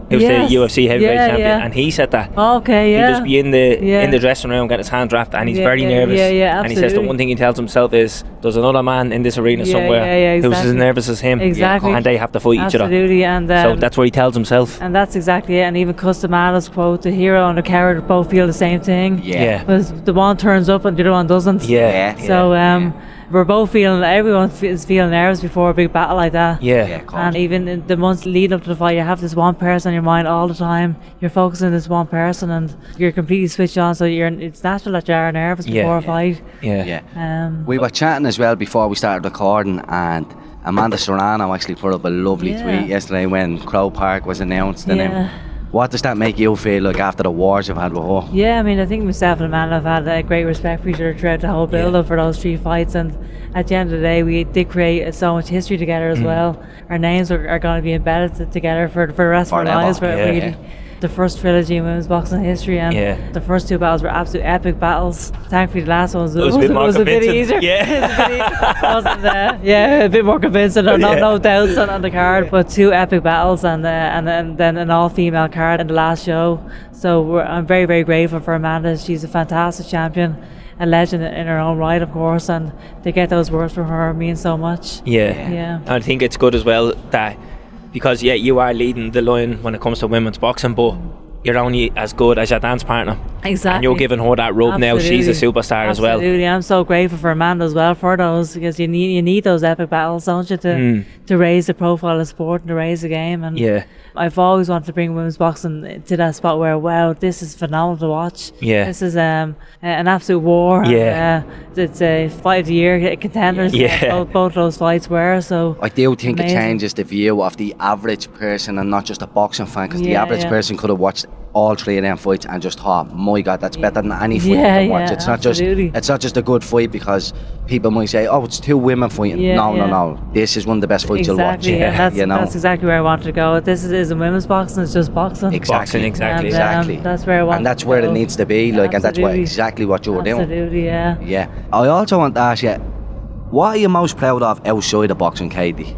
who's Yes. the U F C heavyweight Yeah, champion, yeah. and he said that. Okay, yeah. He'll just be in the Yeah. in the dressing room getting his hand wrapped, and he's Yeah, very yeah, nervous. yeah, yeah, and he says the absolutely. one thing he tells himself is, there's another man in this arena Yeah, somewhere yeah, yeah, who's as exactly. nervous as him. Exactly. And they have to fight each other. Absolutely, and um, So that's what he tells himself. and that's exactly it. And even Customano's quote, the hero and the coward both feel the same thing. Yeah. Yeah. But the one turns up and the other one doesn't. Yeah. Yeah. So um, we're both feeling, everyone fe- is feeling nervous before a big battle like that. Yeah. Yeah, of course. And even in the months leading up to the fight, you have this one person on your mind all the time. You're focusing on this one person, and you're completely switched on. So you're, it's natural that you are nervous Yeah. before a fight. Yeah. Yeah. Um, We were chatting as well before we started recording, and Amanda Serrano actually put up a lovely Yeah. tweet yesterday when Crow Park was announced. And Yeah. then, what does that make you feel like after the wars you've had with her? Yeah, I mean, I think myself and Amanda have had a great respect for each other throughout the whole build up for those three fights. And at the end of the day, we did create so much history together Mm. as well. Our names are, are going to be embedded t- together for, for the rest of our Forever, lives. But yeah, really, yeah. the first trilogy in women's boxing history, and Yeah. the first two battles were absolute epic battles. Thankfully, the last one was, It was a bit more was a bit convincing. easier. Yeah. It was a bit easier. Wasn't, uh, yeah, a bit more convincing. No, no, Yeah. no doubts on, on the card. But two epic battles, and uh, and then, then an all-female card in the last show. So we're, I'm very, very grateful for Amanda. She's a fantastic champion, a legend in her own right, of course. And to get those words from her means so much. Yeah. Yeah. I think it's good as well that, because yeah, you are leading the line when it comes to women's boxing, but you're only as good as your dance partner. Exactly. And you're giving her that rub now. She's a Absolutely. superstar as well. Absolutely, I'm so grateful for Amanda as well for those, because you need you need those epic battles, don't you, to Mm. to raise the profile of the sport and to raise the game. And Yeah. I've always wanted to bring women's boxing to that spot where, wow, this is phenomenal to watch. Yeah. This is um a- an absolute war. Yeah. And, uh, it's a fight of the year contenders. Yeah. Both, both those fights were so. I do think Amazing. it changes the view of the average person and not just a boxing fan, because the Yeah, average yeah. person could have watched all three of them fights and just thought, my God, that's better than any fight Yeah, you can watch. yeah, It's not just absolutely. it's not just a good fight because people might say, oh, it's two women fighting. Yeah, no, no, yeah. no. This is one of the best fights you'll watch. Exactly, yeah, that's, you know? that's exactly where I wanted to go. This is, isn't women's boxing, it's just boxing. Exactly. Boxing, exactly. And, um, Exactly. that's where I want and that's to where go. it needs to be, like, and that's what Absolutely. exactly what you were doing. Absolutely, yeah. Yeah. I also want to ask you, what are you most proud of outside of boxing, Katie?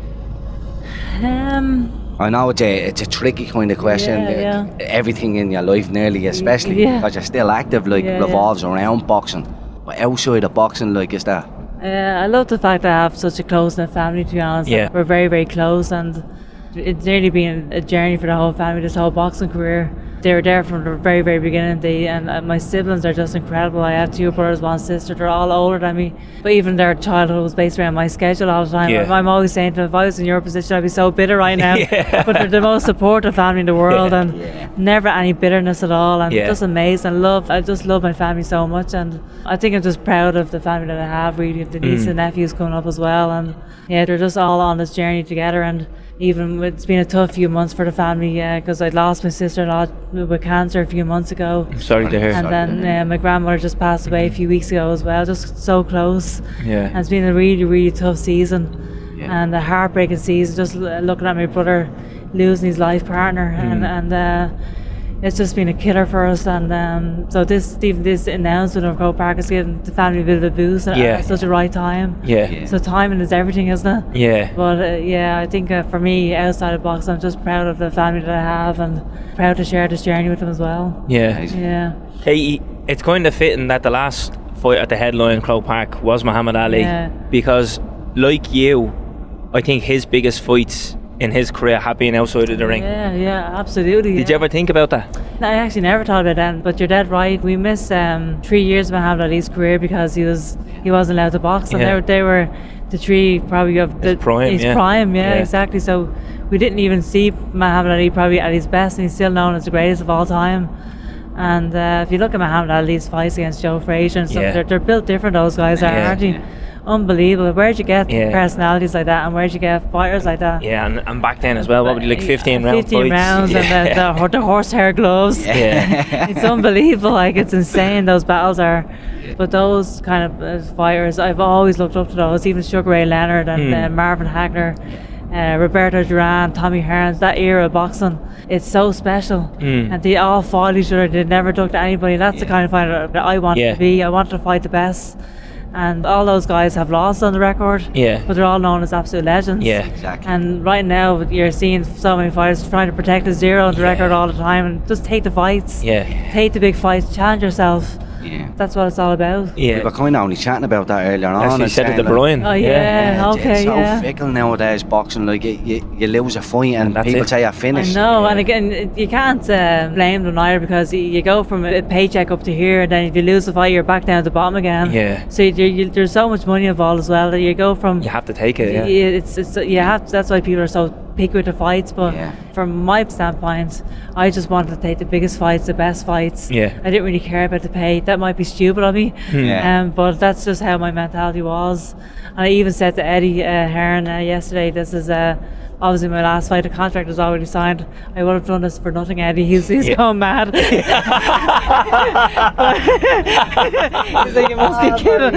Um, I know it's a it's a tricky kind of question. Yeah, Uh, Everything in your life, nearly, especially yeah. because you're still active, like Yeah, yeah. revolves around boxing. But outside of boxing, like, is that? uh, I love the fact that I have such a close knit family. To be honest, Yeah. we're very, very close, and it's nearly been a journey for the whole family. This whole boxing career, they were there from the very, very beginning. They and uh, my siblings are just incredible. I have two brothers, one sister. They're all older than me, but even their childhood was based around my schedule all the time. Yeah. I'm, I'm always saying to them, if I was in your position, I'd be so bitter right now. Yeah. But they're the most supportive family in the world, Yeah. and never any bitterness at all. And Yeah. just amazing. I love. I just love my family so much, and I think I'm just proud of the family that I have. Really, the niece Mm. and nephews coming up as well, and yeah, they're just all on this journey together. And even it's been a tough few months for the family, yeah, because I lost my sister-in-law with cancer a few months ago. I'm sorry to hear. And then uh, my grandmother just passed away a few weeks ago as well, just so close. Yeah. And it's been a really, really tough season, Yeah. and a heartbreaking season. Just l- looking at my brother losing his life partner, and and uh, it's just been a killer for us. And um, so this, even this announcement of Crow Park is giving the family a bit of a boost at, Yeah. at such a right time. Yeah. Yeah. So timing is everything, isn't it? Yeah. But uh, yeah, I think uh, for me, outside of boxing, I'm just proud of the family that I have, and proud to share this journey with them as well. Yeah. Yeah. Hey, it's kind of fitting that the last fight at the headline Crow Park was Muhammad Ali, Yeah. because like you, I think his biggest fights in his career have been outside of the ring. Yeah, yeah, absolutely. Did yeah. you ever think about that? I actually never thought about that, but you're dead right. We missed um, three years of Muhammad Ali's career because he was he wasn't allowed to box, and Yeah. they, were, they were the three probably of the, His prime, His yeah. prime, yeah, Yeah. exactly. So we didn't even see Muhammad Ali probably at his best, and he's still known as the greatest of all time. And uh, if you look at Muhammad Ali's fights against Joe Frazier and stuff, Yeah. they're, they're built different. Those guys are, Yeah. aren't they? Unbelievable. Where'd you get Yeah. personalities like that, and where'd you get fighters like that? Yeah, and, and back then as well, what would you like, fifteen round fifteen fights? rounds, yeah. and the, the, hor- the horsehair gloves. Yeah. It's unbelievable. Like, it's insane. Those battles are. But those kind of uh, fighters, I've always looked up to those. Even Sugar Ray Leonard and Mm. uh, Marvin Hagler, uh, Roberto Duran, Tommy Hearns. That era of boxing, it's so special. Mm. And they all fought each other. They never took to anybody. That's the kind of fighter that I wanted Yeah. to be. I wanted to fight the best. And all those guys have lost on the record, Yeah. but they're all known as absolute legends. Yeah. Exactly. And right now, you're seeing so many fighters trying to protect the zero on the Yeah. record all the time, and just take the fights. Yeah. Take the big fights, challenge yourself. Yeah. That's what it's all about. We Yeah. were kind of only chatting about that earlier on. Actually and said it saying, to like, Brian. Oh yeah, it's- okay, it's so yeah. fickle nowadays, boxing. Like you, you, you lose a fight and That's people it. say you're I finished. know, Yeah. and again, it- you can't uh, blame them either, because y- you go from a paycheck up to here, and then if you lose the fight, you're back down at the bottom again. Yeah. So you, you, there's so much money involved as well that you go from. You have to take it. y- Yeah. It's, it's you have to, that's why people are so picky with the fights. But Yeah. from my standpoint, I just wanted to take the biggest fights, the best fights. Yeah. I didn't really care about the pay. That might be stupid of me, Yeah. um, but that's just how my mentality was. And I even said to Eddie uh, Hearn uh, yesterday, this is uh, obviously my last fight. The contract was already signed. I would have done this for nothing, Eddie. He's, he's Yeah. going mad. He's like, you must be kidding.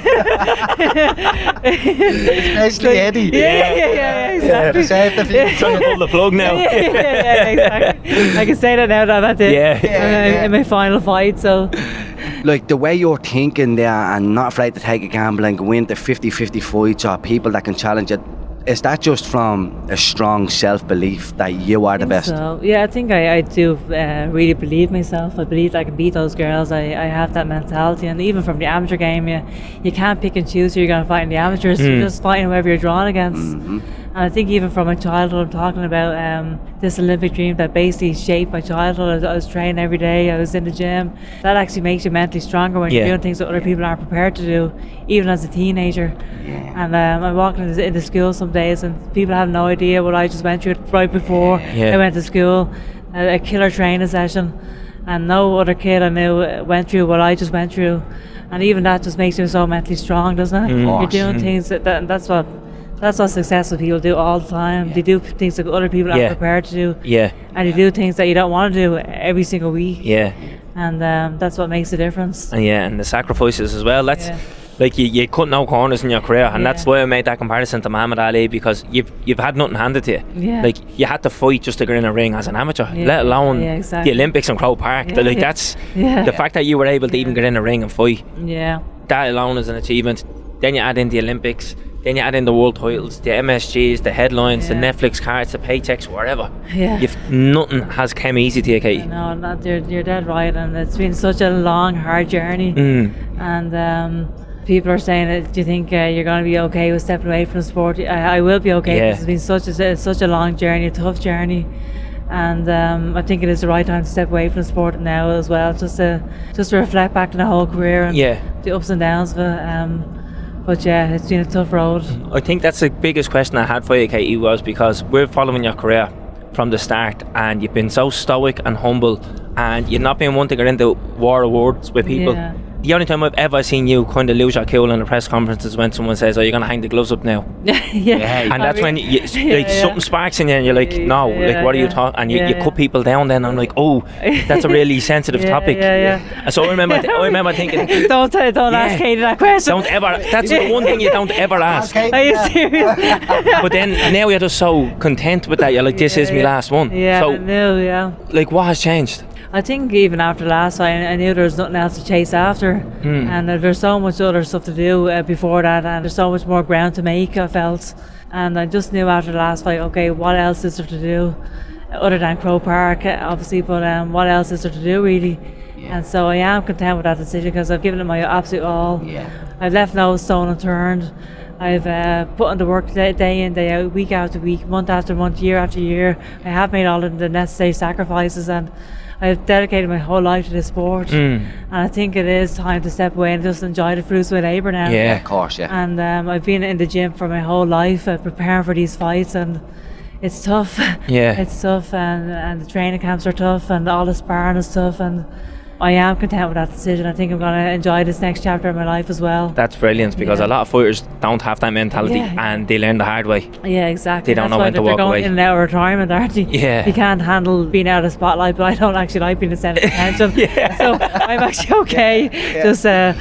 Especially Eddie. Yeah, yeah, yeah, yeah, exactly. Save the feet. Trying to pull the plug now. yeah, yeah, yeah, exactly. I can say that now that I'm at the Yeah. in, Yeah, in my final fight. So Like the way you're thinking there and not afraid to take a gamble and go into fifty-fifty fights or people that can challenge it, is that just from a strong self-belief that you are the best? So yeah, I think I, I do uh, really believe myself. I believe I can beat those girls. I, I have that mentality, and even from the amateur game, you you can't pick and choose who you're going to fight in the amateurs. You're just fighting whoever you're drawn against. And I think even from my childhood, I'm talking about um, this Olympic dream that basically shaped my childhood. I was, I was training every day. I was in the gym. That actually makes you mentally stronger when Yeah. you're doing things that other people aren't prepared to do, even as a teenager. And um, I'm walking into, into school some days, and people have no idea what I just went through right before Yeah. I went to school. A, a killer training session, and no other kid I knew uh, went through what I just went through. And even that just makes you so mentally strong, doesn't it? Mm. You're course. doing things that, that that's what that's what successful people do all the time. They do things that other people aren't Yeah. prepared to do, Yeah. and they do things that you don't want to do every single week. Yeah. And um, that's what makes the difference. And yeah, and the sacrifices as well. That's Yeah. like you, you cut no corners in your career, and Yeah. that's why I made that comparison to Muhammad Ali, because you've you've had nothing handed to you. Yeah. Like you had to fight just to get in a ring as an amateur, Yeah. let alone Yeah, exactly. the Olympics in Croke Park. Yeah, Like yeah. that's Yeah. the fact that you were able to even get in a ring and fight. Yeah. That alone is an achievement. Then you add in the Olympics. Then you add in the world titles, the M S Gs, the headlines, the Yeah. Netflix cards, the paychecks, whatever. Yeah. You've nothing has come easy to you, Katie. No, not, you're, you're dead right, and it's been such a long, hard journey. Mm. And um, people are saying, that, do you think uh, you're going to be okay with stepping away from the sport? I, I will be okay. Yeah. It's been such a it's such a long journey, a tough journey, and um, I think it is the right time to step away from the sport now as well, just to just to reflect back on the whole career and Yeah. the ups and downs of it. Um, but yeah, it's been a tough road. I think that's the biggest question I had for you, Katie, was because we're following your career from the start, and you've been so stoic and humble, and you've not been one to get into war awards with people. Yeah. The only time I've ever seen you kind of lose your cool in a press conference is when someone says, "Oh, you're going to hang the gloves up now," yeah, Yeah. and that's when you, you- Yeah, like yeah. something sparks in you, and you're like, "No, Yeah, like what are you yeah. talking?" And you, Yeah, you yeah. cut people down. Then I'm like, "Oh, that's a really sensitive Yeah, topic." yeah, yeah. So I remember, th- I remember thinking, don't don't Yeah. ask Katie that question. "Don't ever." That's the one thing you don't ever ask. Are you serious? But then now you're just so content with that. You're like, "This is my last one." Yeah, I So knew, yeah. like, what has changed? I think even after the last fight, I knew there was nothing else to chase after, Hmm. and uh, there's so much other stuff to do uh, before that, and there's so much more ground to make, I felt. And I just knew after the last fight, okay, what else is there to do other than Croke Park, uh, obviously, but um, what else is there to do really? And so I am content with that decision because I've given it my absolute all. Yeah. I've left no stone unturned. I've uh, put in the work day, day in, day out, week after week, month after month, year after year. I have made all of the necessary sacrifices, and I've dedicated my whole life to this sport. Mm. And I think it is time to step away and just enjoy the fruits of my labour now. Yeah. Of course, yeah. And um, I've been in the gym for my whole life, uh, preparing for these fights, and it's tough. Yeah. It's tough, and, and the training camps are tough, and all the sparring is tough, and I am content with that decision. I think I'm going to enjoy this next chapter of my life as well. That's brilliant because Yeah. a lot of fighters don't have that mentality Yeah. and they learn the hard way. Yeah, exactly. They don't That's know why when to they're walk going away. in and out of retirement, aren't they? Yeah. You can't handle being out of the spotlight, but I don't actually like being the centre of attention. Yeah. So I'm actually okay. Just uh,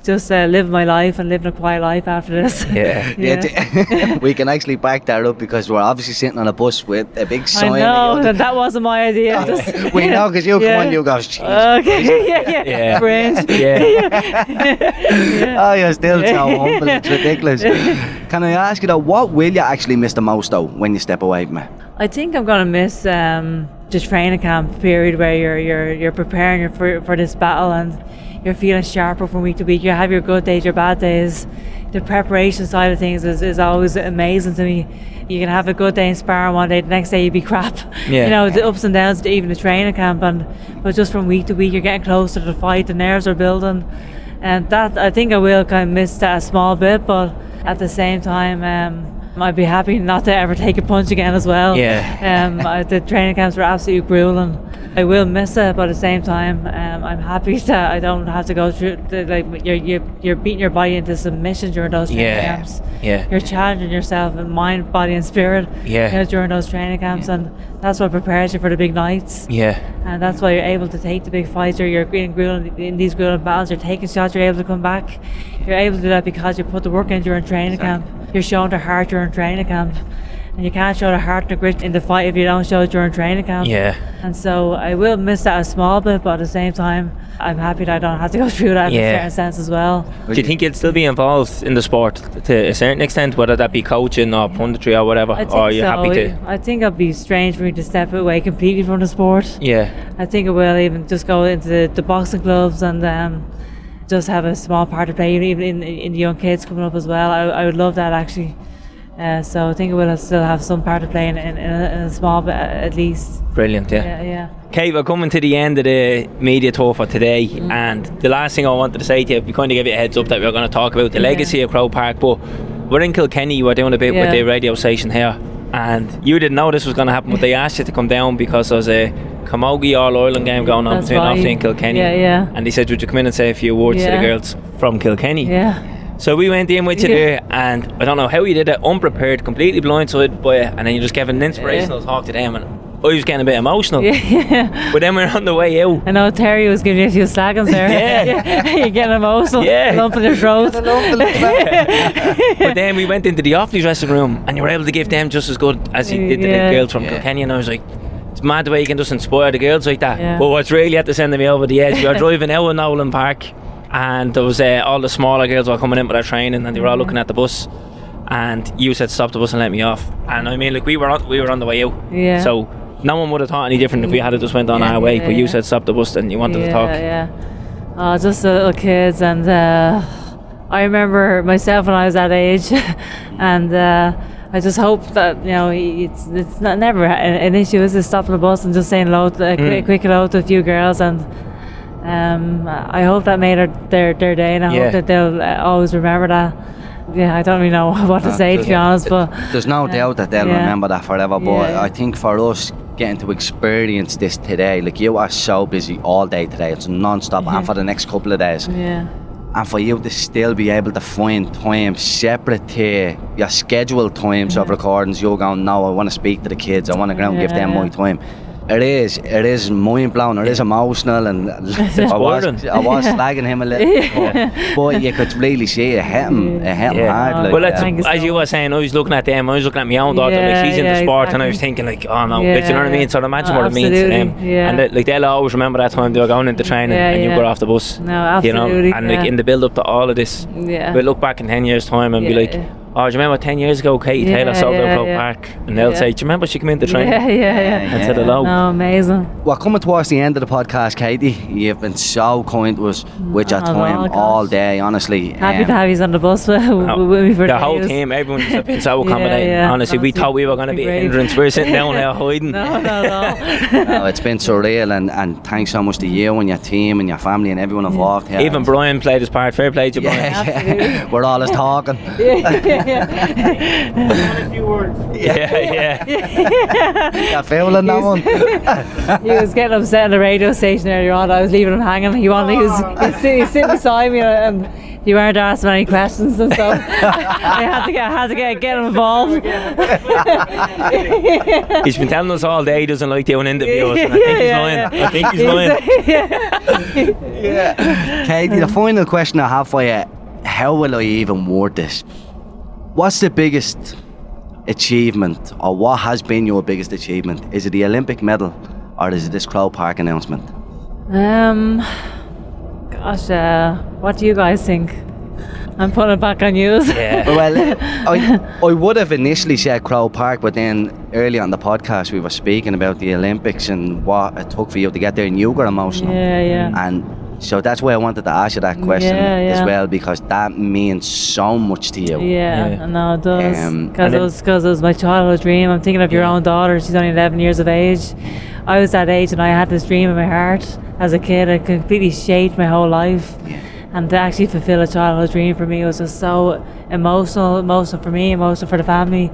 just uh, live my life and living a quiet life after this. Yeah. Yeah, t- we can actually back that up because we're obviously sitting on a bus with a big I sign. know, that, that wasn't my idea. Just, We know because you Yeah. come on, you go, "Jeez." okay, yeah, yeah, Yeah. Fringe. Yeah. Oh, you're still so humble. It's ridiculous. Can I ask you though, what will you actually miss the most though when you step away from it? I think I'm gonna miss um, the training camp period where you're you're you're preparing for for this battle and you're feeling sharper from week to week. You have your good days, your bad days. The preparation side of things is, is always amazing to me. You can have a good day in sparring one day, the next day you be crap. Yeah. You know, the ups and downs to even the training camp, and but just from week to week you're getting closer to the fight, the nerves are building, and that I think I will kind of miss that a small bit, but at the same time um, I'd be happy not to ever take a punch again as well. Yeah. Um, I, the training camps were absolutely grueling. I will miss it, but at the same time, um, I'm happy that I don't have to go through. The, like you're, you're you're beating your body into submission during those training Yeah. camps. Yeah. You're challenging yourself in mind, body, and spirit. Yeah. You know, during those training camps, and that's what prepares you for the big nights. Yeah. And that's why you're able to take the big fights, or you're in, grueling, in these grueling battles, you're taking shots, you're able to come back. You're able to do that because you put the work in during training camp. You're showing the heart during training camp. And you can't show the heart and the grit in the fight if you don't show it during training camp. Yeah. And so I will miss that a small bit, but at the same time, I'm happy that I don't have to go through that in Yeah. a certain sense as well. Do you think you'd still be involved in the sport to a certain extent, whether that be coaching or punditry or whatever? I think or are you so. happy to? I think it'd be strange for me to step away completely from the sport. Yeah. I think I will even just go into the, the boxing clubs and um, just have a small part to play, even in, in the young kids coming up as well. I, I would love that actually. Uh, so I think I will have still have some part to play in, in, in, a, in a small bit at least. Brilliant, yeah. Yeah, yeah. Kate, we're coming to the end of the media tour for today, Mm. and the last thing I wanted to say to you, we kind of give you a heads up that we we're going to talk about the Yeah. legacy of Croke Park, but we're in Kilkenny, we're doing a bit with Yeah. the radio station here, and you didn't know this was going to happen, but they asked you to come down because there's a Camogie All-Ireland game going on That's between right. Offaly and Kilkenny, Yeah, yeah. and they said, would you come in and say a few words to Yeah. the girls from Kilkenny? Yeah. So we went in with you Yeah. there, and I don't know how you did it, unprepared, completely blindsided by it, and then you just gave an inspirational talk to them, and I was getting a bit emotional. Yeah, yeah. But then we we're on the way out. I know Terry was giving you a few seconds there. Yeah. You're getting emotional. Yeah. Lump in your throat. But then we went into the Offaly dressing room, and you were able to give them just as good as you did to Yeah. the girls from Yeah. Kilkenny, and I was like, it's mad the way you can just inspire the girls like that. Yeah. But what's really had to send me over the edge, we were driving out in Nolan Park, and there was uh, all the smaller girls were coming in with their training, and they were all looking at the bus, and you said stop the bus and let me off, and I mean, like, we were on, we were on the way out, Yeah. so no one would have thought any different if we had just went on Yeah, our way, yeah, but you yeah. said stop the bus and you wanted yeah, to talk. Yeah, oh, just the little kids, and uh, I remember myself when I was that age, and uh, I just hope that, you know, it's it's not never an, an issue, is it, stopping the bus and just saying hello, to, a quick, Mm. quick hello to a few girls, and um, I hope that made her, their their day, and I Yeah. hope that they'll uh, always remember that. Yeah, I don't really know what to Uh, say, to be honest, but There's no doubt that they'll yeah. remember that forever, but Yeah. I think for us getting to experience this today, like you are so busy all day today, it's non-stop, and for the next couple of days, yeah. and for you to still be able to find time separate to your scheduled times of recordings, you're going, no, I want to speak to the kids, I want to go and give them Yeah. my time. It is, it is mind blowing, it is emotional, and I was, Inspiring. I was slagging him a little bit, but you could really see it hit him, it hit him Yeah. hard. Like, Well, that's, Thank you as so you were saying, I was looking at them, I was looking at my own daughter, Yeah, like she's into yeah, sport, and I exactly. was thinking, like, oh no, Yeah, like, you know what I mean? So imagine oh, what it means to them. absolutely, yeah. And that, like, they'll always remember that time they were going into training Yeah, and you yeah. got off the bus. No, You know, absolutely, and like yeah. in the build up to all of this, Yeah. we'll look back in ten years' time and be Yeah, like, yeah. oh, do you remember ten years ago Katie Yeah, Taylor sold yeah, out Croke yeah. Park? And they'll Yeah. say, do you remember she came into training? Yeah, yeah, yeah. And said hello. No, amazing. We're coming towards the end of the podcast, Katie. You've been so kind to us with your Oh, time well, gosh. all day, honestly. Happy Um, to have you on the bus with, No, with me for the whole days. team, everyone's been so Yeah, accommodating. yeah. Honestly, we Honestly, thought we were going to be a great. hindrance. We're sitting down there hiding. No, not at all. no, it's been surreal, and, and thanks so much to you and your team and your family and everyone involved here. Even Brian played his part. Fair play to Brian. Yeah, yeah. We're always talking. Yeah, yeah. You're feeling that one? He was getting upset on the radio station earlier on. I was leaving him hanging. He wanted. He was. He's, sit- he's sitting beside me, and you weren't asked many questions and stuff. I had to get, I had to get, get involved. He's been telling us all day he doesn't like doing interviews, and I think he's Yeah, lying. yeah. I think he's lying. Katie, the final question I have for you: how will I even word this? What's the biggest achievement, or what has been your biggest achievement? Is it the Olympic medal, or is it this Crow Park announcement? Um, gosh, uh, what do you guys think? I'm putting it back on you. Yeah. Well, I, I would have initially said Crow Park, but then earlier on the podcast we were speaking about the Olympics and what it took for you to get there, and you got emotional. Yeah, yeah. And so that's why I wanted to ask you that question Yeah, yeah. as well, because that means so much to you. Yeah, Yeah. I know it does. Um, Because and it then- was because it was my childhood dream. I'm thinking of your own daughter. She's only eleven years of age. I was that age, and I had this dream in my heart as a kid. It completely shaped my whole life. Yeah. And to actually fulfill a childhood dream for me was just so emotional, emotional for me, emotional for the family.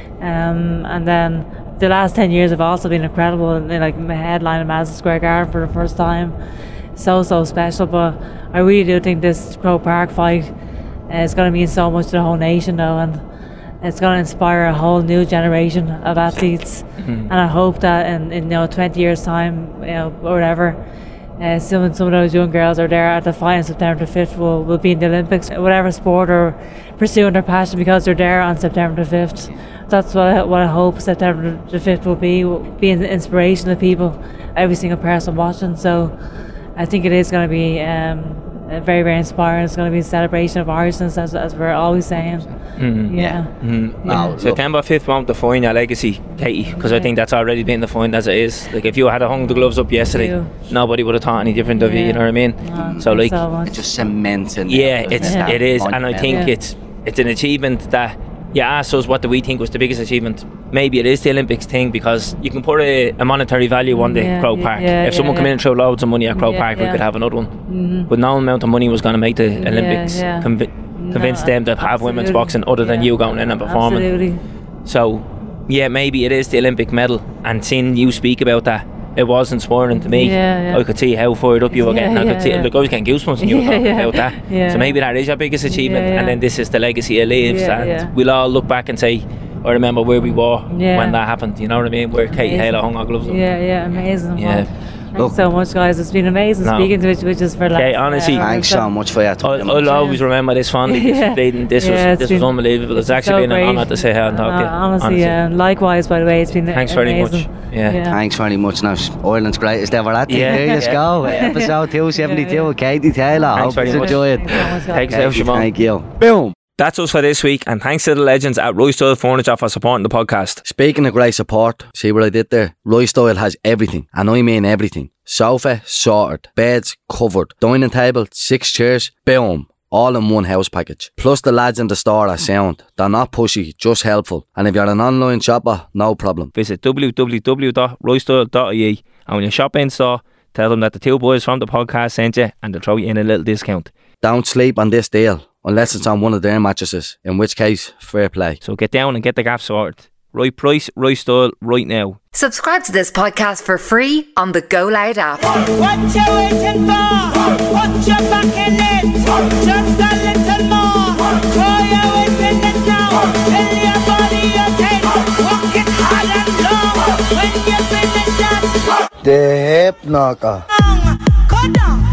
Um, and then the last ten years have also been incredible. And like my headline in Madison Square Garden for the first time, so so special. But I really do think this Crow Park fight uh, is going to mean so much to the whole nation, though, and it's going to inspire a whole new generation of athletes. And I hope that in, in you know twenty years' time, you know, or whatever. Uh, some, some of those young girls are there at the fight on September the fifth will, will be in the Olympics, whatever sport or pursuing their passion, because they're there on September the fifth. That's what I, what I hope September the fifth will be, will be an inspiration to people, every single person watching. So I think it is going to be um, very, very inspiring. It's going to be a celebration of Irishness, as, as we're always saying. Mm-hmm. Yeah. Mm-hmm. Wow, look, September fifth won't define your legacy, Katie, because I think that's already been defined as it is. Like, if you had hung the gloves up yesterday, You. nobody would have thought any different of you, Yeah. you know what I mean? No, So, like, so much. it just cements in yeah, there, it's doesn't Yeah. it is, and I Monumental. think Yeah. it's it's an achievement that you asked us what do we think was the biggest achievement. Maybe it is the Olympics thing, because you can put a, a monetary value on the Yeah, Crow yeah, Park. yeah, if someone yeah, came in yeah. and threw loads of money at Crow Yeah, Park, we yeah. could have another one. Mm-hmm. But no amount of money was going to make the Olympics yeah. convi- convince No, them to have women's absolutely. boxing other than Yeah. you going in and performing. Absolutely. So, yeah, maybe it is the Olympic medal. And seeing you speak about that, it was inspiring to me. Yeah, yeah. I could see how fired up you were Yeah, getting. I could yeah, see, yeah. like, I was getting goosebumps when you were Yeah, talking yeah. about that. Yeah. So maybe that is your biggest achievement, Yeah, yeah. and then this is the legacy it leaves, Yeah, and yeah. we'll all look back and say, I remember where we were Yeah. when that happened. You know what I mean? Where Katie Amazing. Taylor hung her gloves up. Yeah, yeah, amazing. Yeah. Well, thanks so much, guys. It's been amazing No. speaking to each which is for Okay, like, honestly, uh, Thanks so much for your I'll, time. I'll always remember this fondly. Yeah. This, this Yeah, was it's this was been- unbelievable. It's been actually so been an great. honour to sit here and talk to you. Uh, honestly, yeah. Likewise, by the way, it's been Thanks very much. amazing. Yeah. Thanks very much. Now, Ireland's greatest ever at Yeah. There you Yeah. go. Episode two seventy-two Yeah, yeah. with Katie Taylor. Thanks Hope very you much. enjoyed. Thanks so much, guys. Thanks, Elf Siobhan. Thank you. Boom. That's us for this week, and thanks to the legends at Roystyle Furniture for supporting the podcast. Speaking of great support, see what I did there? Roystyle has everything, and I mean everything. Sofa, sorted. Beds, covered. Dining table, six chairs. Boom. All in one house package. Plus the lads in the store are sound. They're not pushy, just helpful. And if you're an online shopper, no problem. Visit w w w dot roystyle dot i e, and when you shop in store, tell them that the two boys from the podcast sent you, and they'll throw you in a little discount. Don't sleep on this deal, unless it's on one of their mattresses, in which case, fair play. So get down and get the gaff sorted. Right price, right style, right now. Subscribe to this podcast for free on the Go Loud app. What you waiting for? Put your back in it. Just a little more. Throw your weight in it now. Tell your body you can. Walk it hard and long. When you finish that The hip knocker. song, go down.